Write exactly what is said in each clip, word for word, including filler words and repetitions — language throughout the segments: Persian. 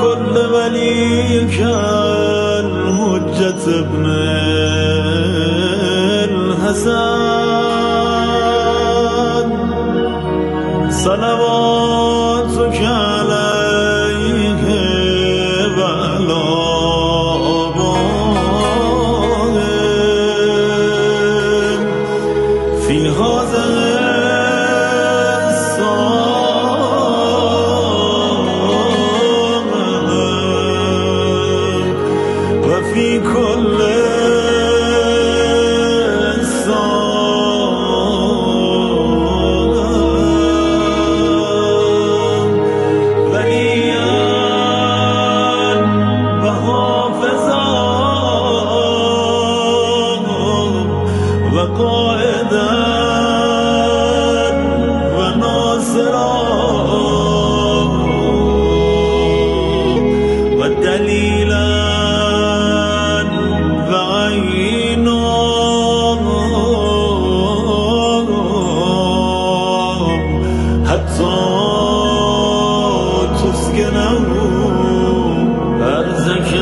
كل وليك الحجة ابن الحسن صلواتك عليه وعلى آبائه في هذا وفي كل صام وليا وحافظا وقائدا وناصرا والدليلا حتى تسكنه أرزك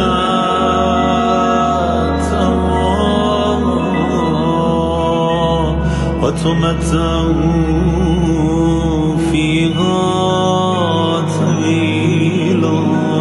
وتمتع فيها طويلا.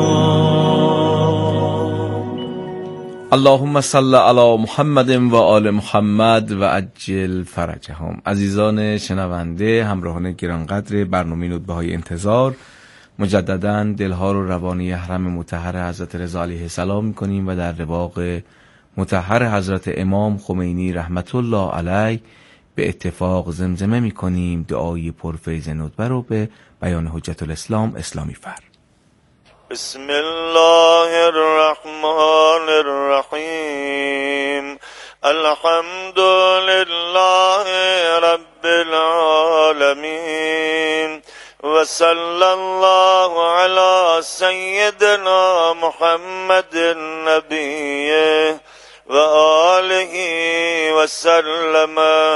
اللهم صل علی محمد و آل محمد و عجل فرجهم. عزیزان شنونده، همراهان گرانقدر برنامه ندبه‌های انتظار، مجددا دلها رو روانی حرم مطهر حضرت رضا علیه السلام می‌کنیم و در رواق مطهر حضرت امام خمینی رحمت الله علیه به اتفاق زمزمه می‌کنیم دعای پرفیض ندبه رو به بیان حجت الاسلام اسلامی فر. بسم الله الرحمن الرحیم. الحمد لله رب العالمین و صلی الله علی سیدنا محمد نبیه و آله و سلم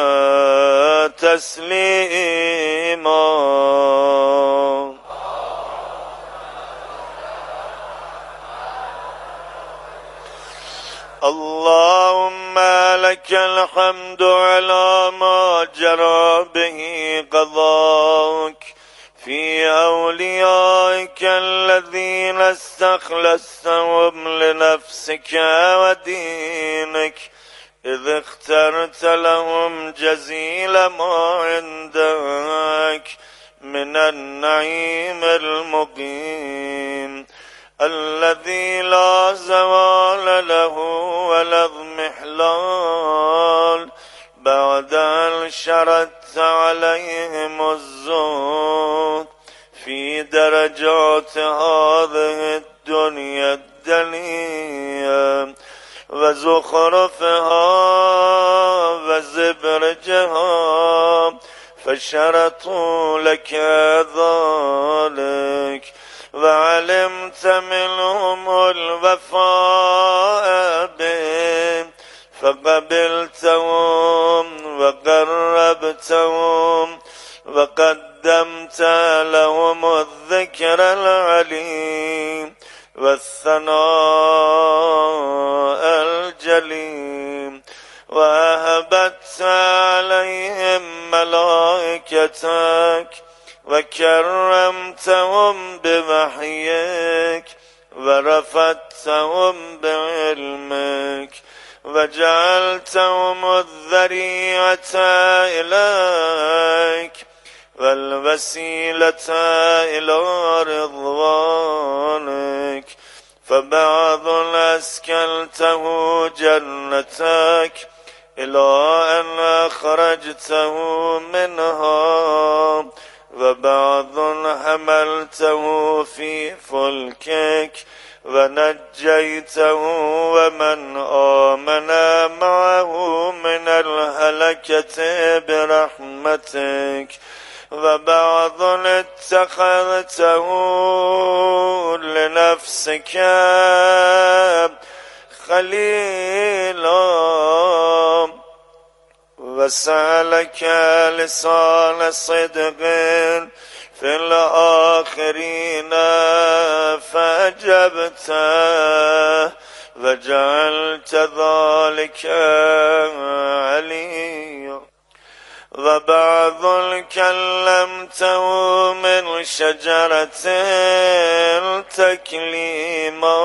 تسلیما. اللهم لك الحمد على ما جرى به قضاءك في أوليائك الذين استخلصتهم لنفسك ودينك إذ اخترت لهم جزيل ما عندك من النعيم المقيم الذي لا زوال له ولا اضمحلال بعد أن شردت عليهم الزهد في درجات هذه الدنيا الدنيا وزخرفها وزبرجها فشرطوا لك ذلك وعلمت منهم الوفاء به فقبلتهم وقربتهم وقدمت لهم الذكر العليم والثناء الجليم وأهبت عليهم ملائكتك وكرمتهم بوحيك ورفعتهم بعلمك وجعلتهم الذريعة إليك والوسيلة إلى رضوانك فبعض أسكنته جنتك إلى أن أخرجته منها وبعض حملته في فلكك ونجيته ومن آمن معه من الهلكة برحمتك وبعض اتخذته لنفسك خليلا وسألك لسان صدق في في الآخرين فأجبته وجعلت ذلك عليا. وبعض كلمته من شجرة تكليما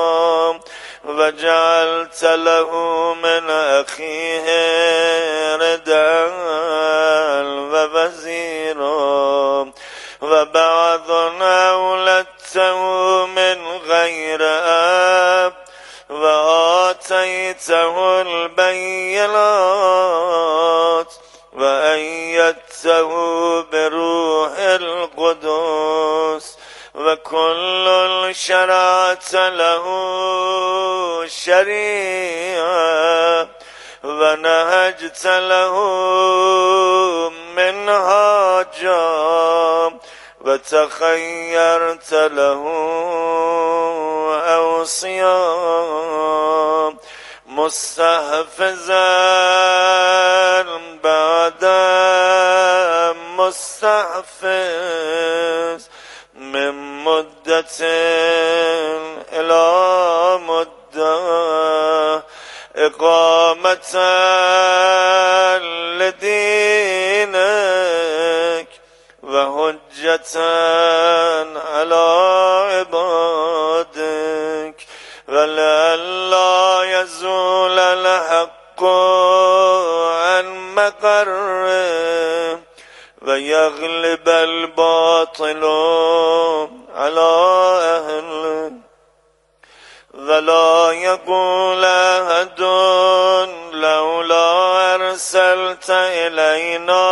وجعلت له من أخيه ردا ووزيرا. وبعض أولدته من غير أب وآتيته البينات وأيدته بروح القدس وكل شرعت له شريعة ونهجت له منهاجا وتخيرت له أوصيا مستحفظا بعد مستحفظ من مدة إلى مدة إقامة لدينك وحجة على عبادك ولئلا يزول الحق عن مقره ويغلب الباطل على أهله ولا يقول أحد لولا أرسلت إلينا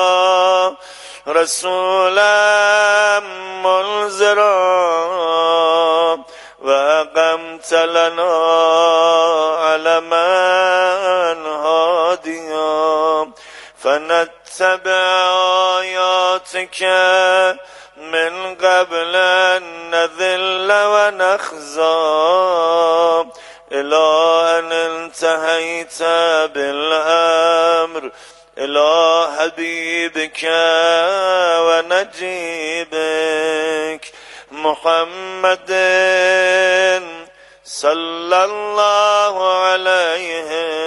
رسولا منذرا وأقمت لنا علما هاديا فنتبع آياتك من قبل أن نذل ونخزى إلى أن انتهيت بالأمر إلى حبيبك ونجيبك محمد صلى الله عليه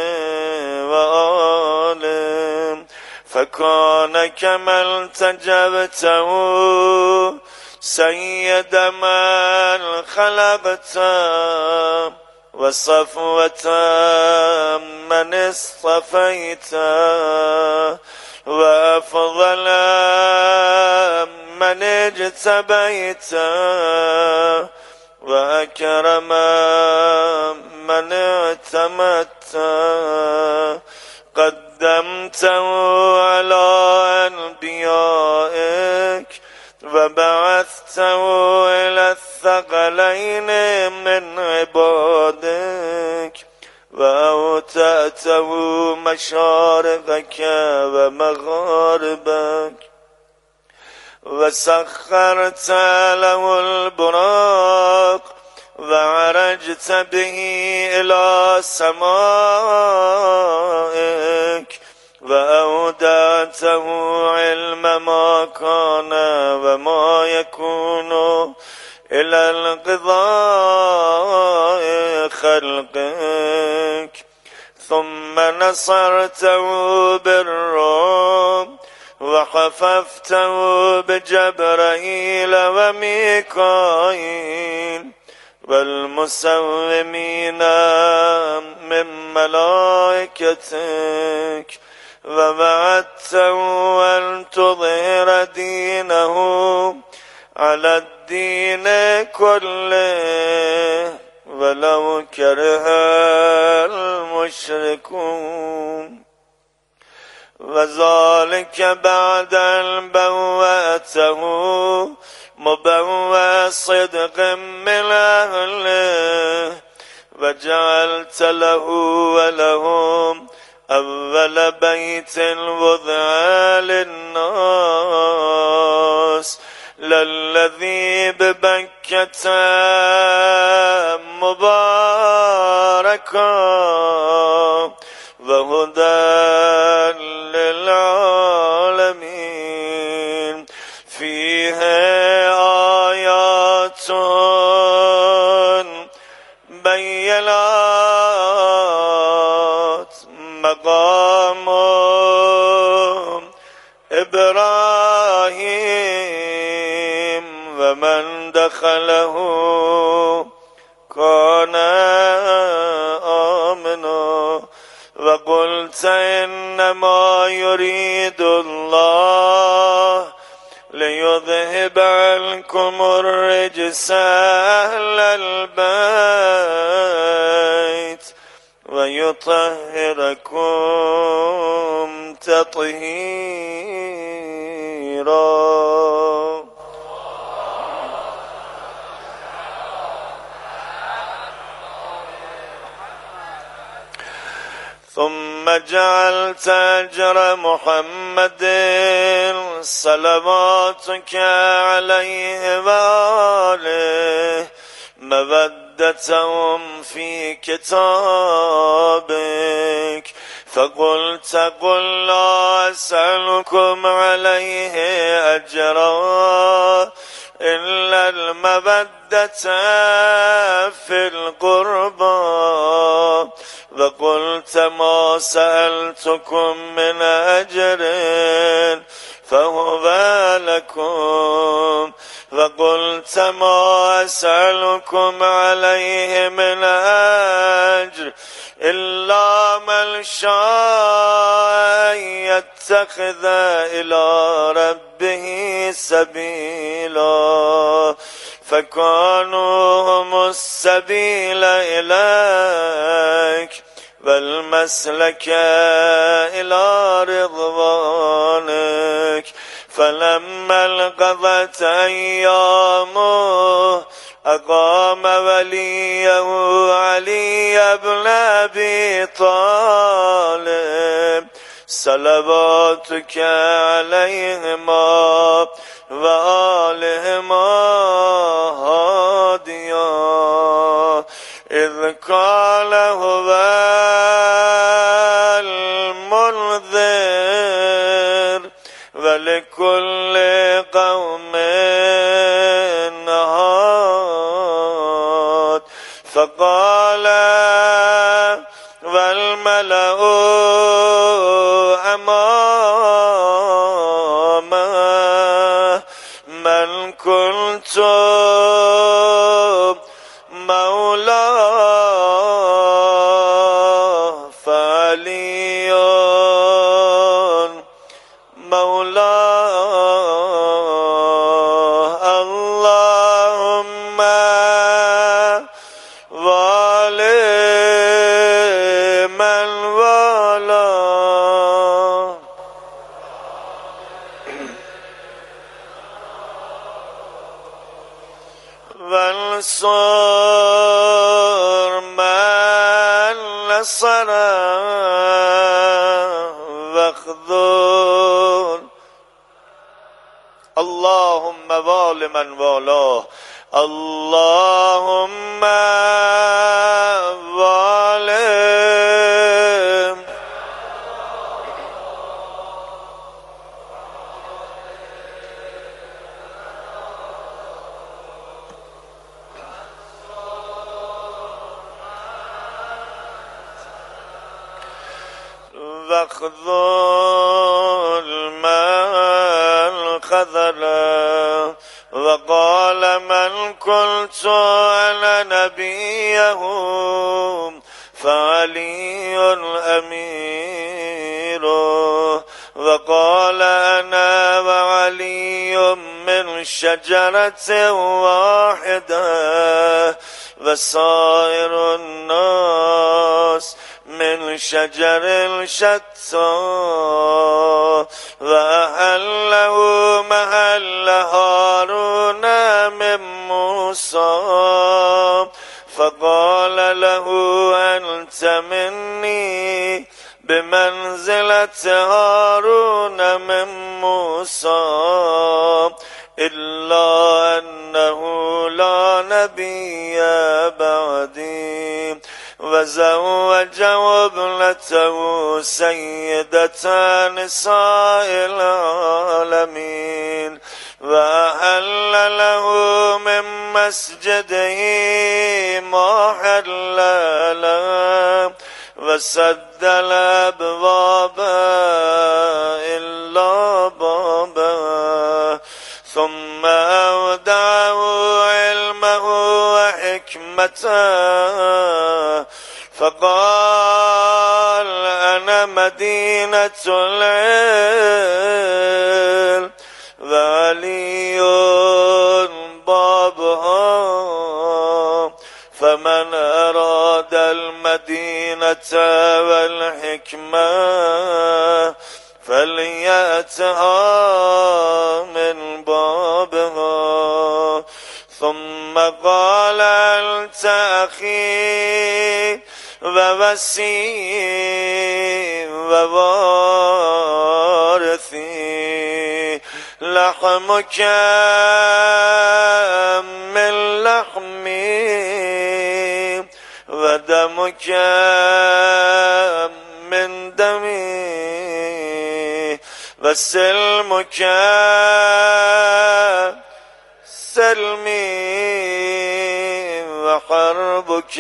وآله فكان كما التجبته سيد من خلقت وصفوة من اصطفيت وأفضل من اجتبيت وأكرم من اعتمدت قدمته على أنبيائك وبعثته إلى الثقلين من عبادك وأوتأته مشارقك ومغاربك وسخرت له البراق وعرجت به إلى سمائك وأودعته علم ما كان وما يكون إلى انقضاء خلقك ثم نصرته بالروم وخففته بجبرائيل وميكائيل والمسومين من ملائكتك ووعدته أن تظهر دينه على الدين كله ولو كره المشركون وذلك بعد أن بوأته مبوى صدق من أهله وجعلت له ولهم أول بيت وضع للناس للذي ببكة مباركا وهدى للعالمين فيها مقام إبراهيم ومن دخله كان آمنا وقلت إنما يريد الله ليذهب عنكم الرجس أهل البيت ويطهركم تطهيرا. ثم جعلت أجر محمد صلواتك عليه وآله مودتهم في كتابك، فقلت قل لا أسألكم عليه أجرا إلا المودة في القربى، وقلت ما سألتكم من أجر فهو لكم، وقلت ما أسألكم عليه من أجر إلا من شاء يتخذ إلى ربه سبيلا، فكانوا هم السبيل إليك والمسلك إلى رضوانك. فلما انقضت أيامه أقام وليه علي بن أبي طالب صلواتك عليهما وآلهما هاديا، إذ قال هو المنذر ولكل قوم هاد، فقال والملأ أمامه من كنت مولاه فعلي مولاه، اللهم والي من والاه. وانصر من نصره واخذل، اللهم وال من والاه، اللهم والي. واخذل من خذله، وقال من قلت أنا نبيه فعلي أمير، وقال أنا وعلي من شجرة واحدة وسائر الناس من شجر شتى، وأحله محل هارون من موسى، فقال له أنت مني بمنزلة هارون من موسى، إلا أنه لا نبي بعدي، وزوجه ابنته سيدة نساء العالمين، وأحل له من مسجده ما حل له، وسد رد الأبواب إلا بابه ثم أودعه علمه وحكمته فقال أنا مدينة العلم وعلي بابها فمن أراد المدينة والحكمة فليأتها من بابها ثم قال أنت أخي ووسي ووارثي لحمك من لحمي ودمك من دمي وسلمك سلمي وحربك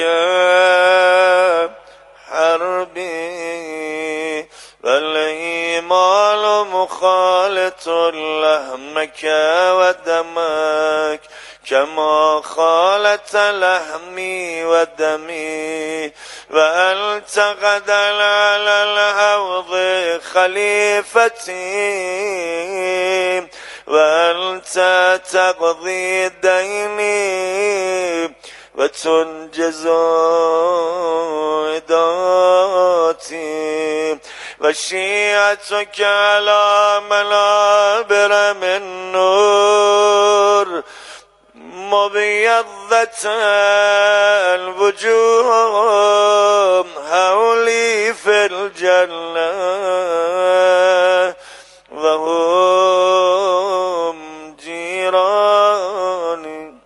حربي والإيمان مخالط لحمك ودمك كما خالت لحمي ودمي وأنت غدا على الحوض خليفتي وأنت تقضي ديني وتنجز عداتي وشيعتك على منابر من نور مبيضة الوجوه حولي في الجنة وهم جيراني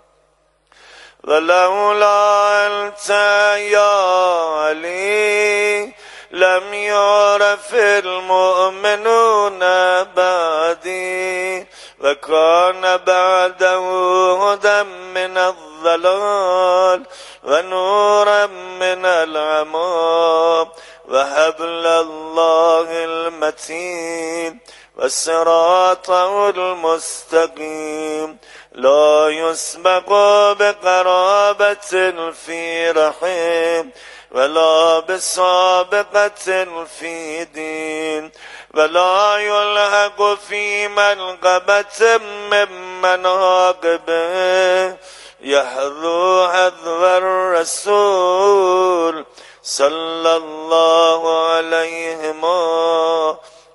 ولولا أنت يا علي لم يعرف المؤمنون بعدي وكان بعده هدى من الضلال ونورا من العمى وحبل الله المتين والصراط المستقيم لا يسبق بقرابة في رحم ولا بسابقة في دين ولا يلحق في منقبة من مناقبه يحذو حذو الرسول صلى الله عليهما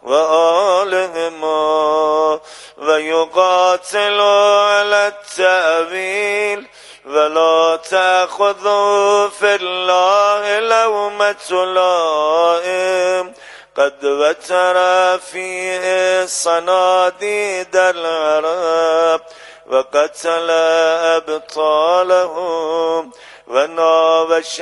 وآلهما ويقاتل على التأويل ولا تأخذوا في الله لومة لائم قد وتر فيه صناديد العرب وقتل أبطالهم وناوش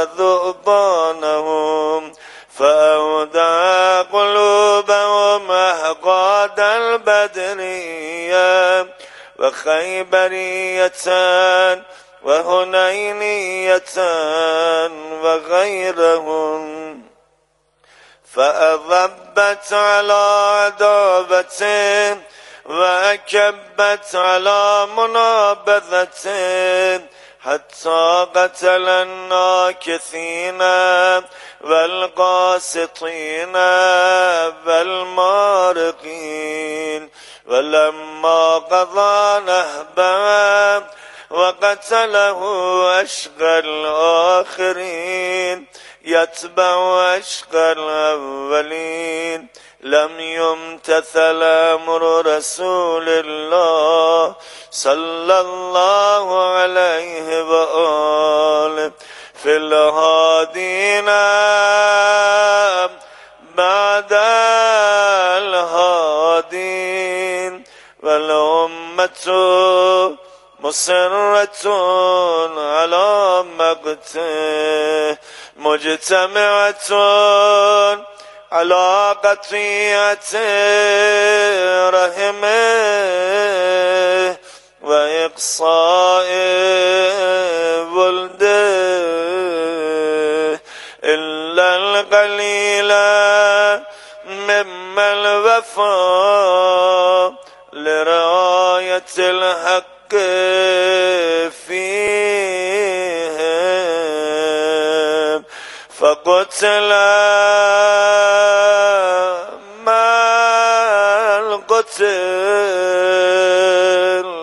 ذؤبانهم فأودع قلوبهم أحقاد البدرية وخيبرية وهنينية وغيرهم فأضبت على عداوته وأكبت على منابذته حتى قتل الناكثين والقاسطين والمارقين ولما قضى نهبا وقتله أشقى الآخرين يتبع أشقى الأولين لم يمتثل أمر رسول الله صلى الله عليه وآله في الهادين بعد الهادين والأمة مصرة على مقته مجتمعة على قطيعة رحمه وإقصاء ولده إلا القليل علم الوفا لرعاية الحق فيهم فقتل ما القتل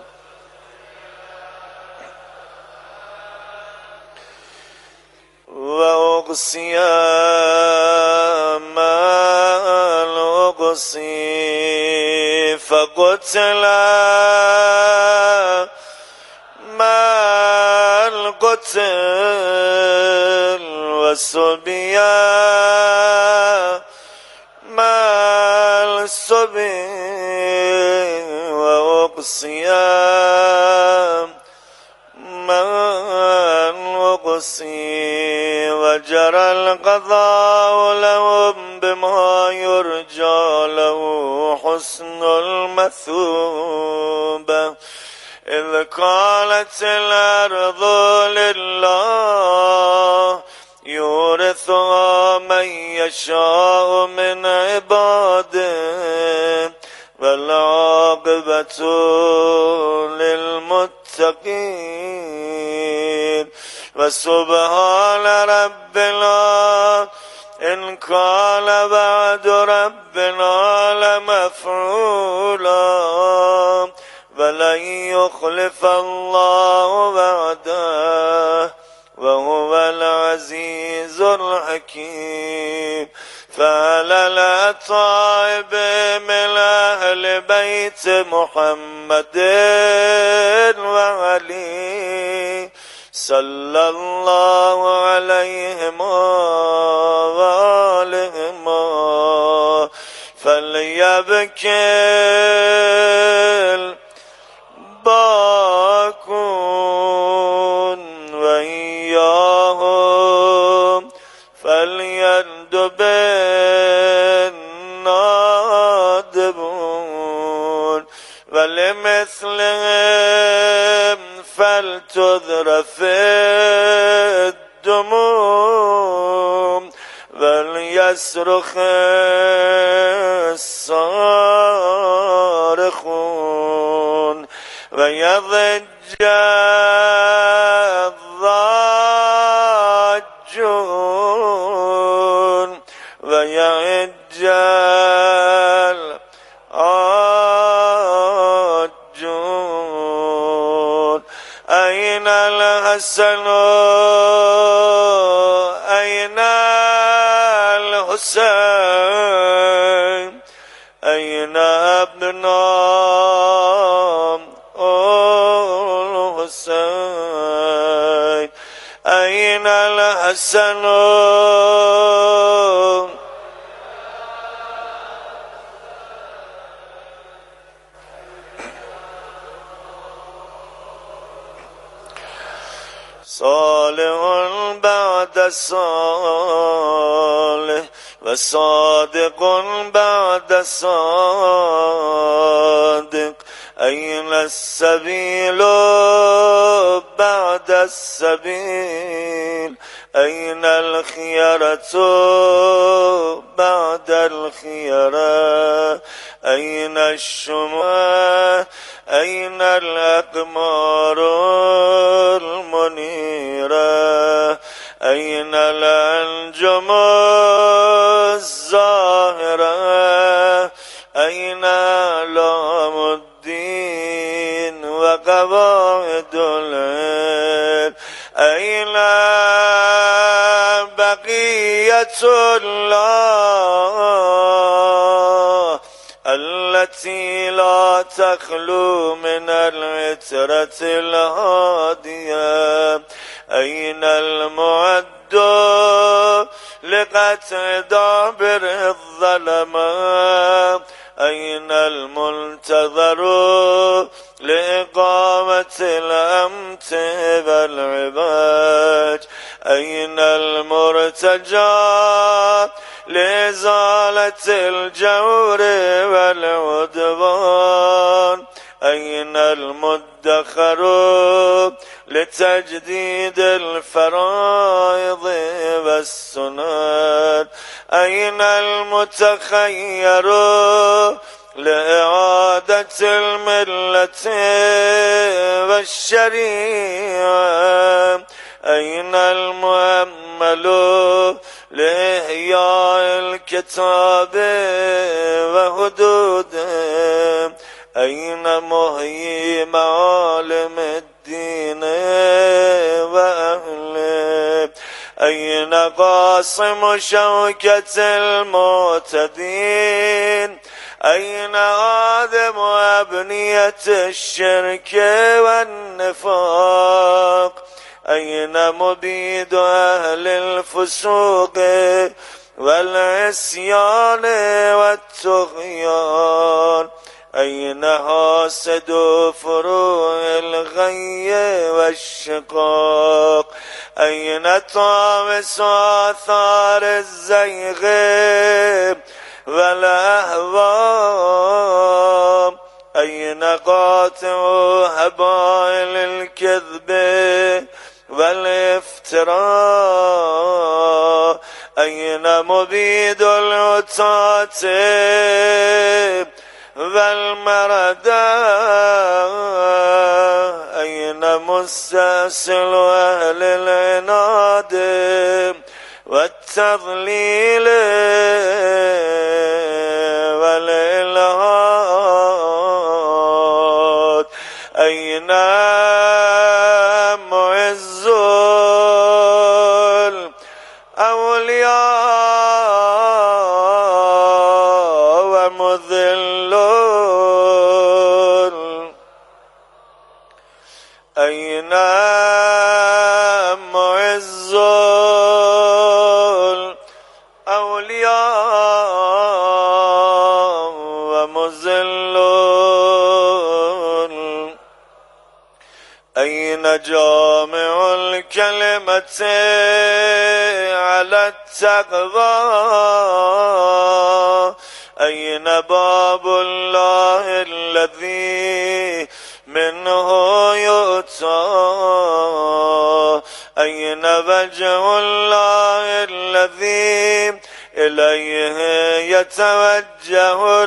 وأقصي ما الأقصي فقتل ما القتل والصبيا ما الصبي وأقصيا ما الأقصي وجرى القضاء لهم بما يرجى له حسن المثوبة إذ قالت الأرض لله يورثها من يشاء من عباده والعاقبة للمتقين وسبحان ربنا إن كان بعد ربنا لمفعولا ولن يخلف الله وعده وهو العزيز الحكيم فعلى الأطائب من أهل بيت محمد وعلي صلى الله عليهم وآلهم فليبكي الباكون وإياهم فليندب النادبون ولمثلهم فلتذرف الدموع وليصرخ الصارخون ويضج الضاجون ويعج العاجون أين الحسن أين الحسين أين أبناء الحسين أين الحسن صالح بعد صالح وصادق بعد صادق أين السبيل بعد السبيل أين الخيرة بعد الخيرة أين الشموع أين الأقمار المنيرة أين الأنجم الزاهرة أين علام الدين وقواعد العلم أين بقية الله التي لا تخلو من العترة الهادية أين المعد لقطع دابر الظلمة أين المنتظر لإقامة الأمت والعباد أين المرتجى لإزالة الجور والعدوان أين المدخر لتجديد الفرائض والسنن أين المتخير لإعادة الملة والشريعة أين المؤمل لإحياء الكتاب وحدوده أين محيي معالم الدين وأهله أين قاسم شوكة المعتدين أين آدم أبنية الشرك والنفاق أين مبيد أهل الفسوق والعصيان والطغيان أين حاسد فروع الغي والشقاق أين طامس آثار الزيغ والأهواء أين قاطع هبائل الكذب والافتراء أين مبيد العتاة والمردى أين مستأصل أهل العناد والتضليل والإلحاد أين معز الأولياء ومذل أين معز الأولياء ومذل أين جامع الكلمة على التقوى أين باب الله الذي منه يؤتى أين وجه الله الذي إليه يتوجه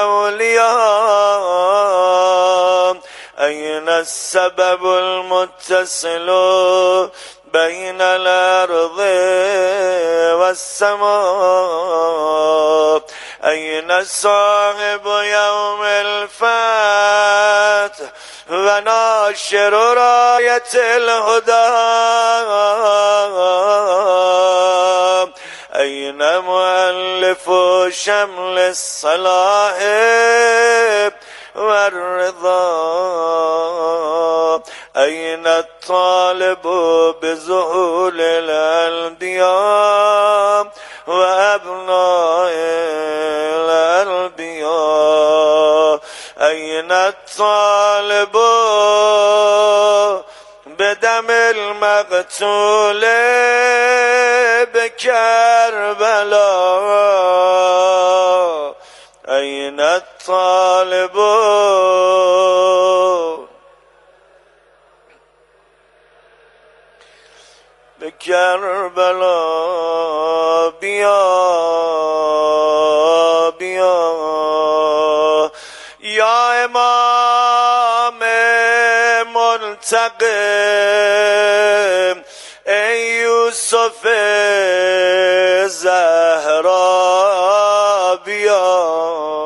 الأولياء أين السبب المتصل بين الأرض والسماء أين صاحب يوم الفتح وناشر راية الهدى أين مؤلف شمل الصلاح والرضا أين الطالب بزهول الأنبياء وأبناء الأنبياء أين الطالب بدم المقتول بكربلاء أين الطالب بكربلاء بيا بيا يا إمام منتقم ای یوسف زهرا بیا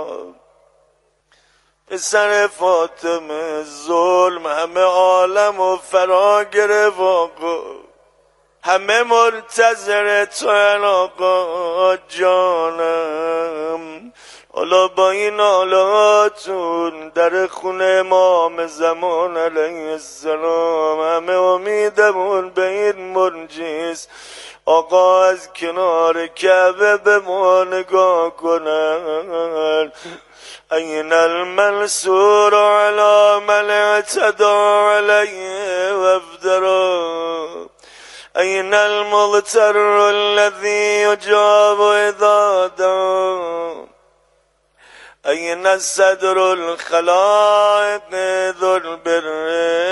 پسر فاطمه ظلم همه عالم و فرا گرفت آقا همه منتظر تو آقا جانم حالا با این حالاتون در خونه امام زمان علیه السلام همه امیدمون به این منجیست آقا از کنار کعبه به ما نگاه کنن این المنصور على من اعتدى علیه وافدرا این المغتر الذي يجاب اذا دعا أين الصدر الخلائق ذو البر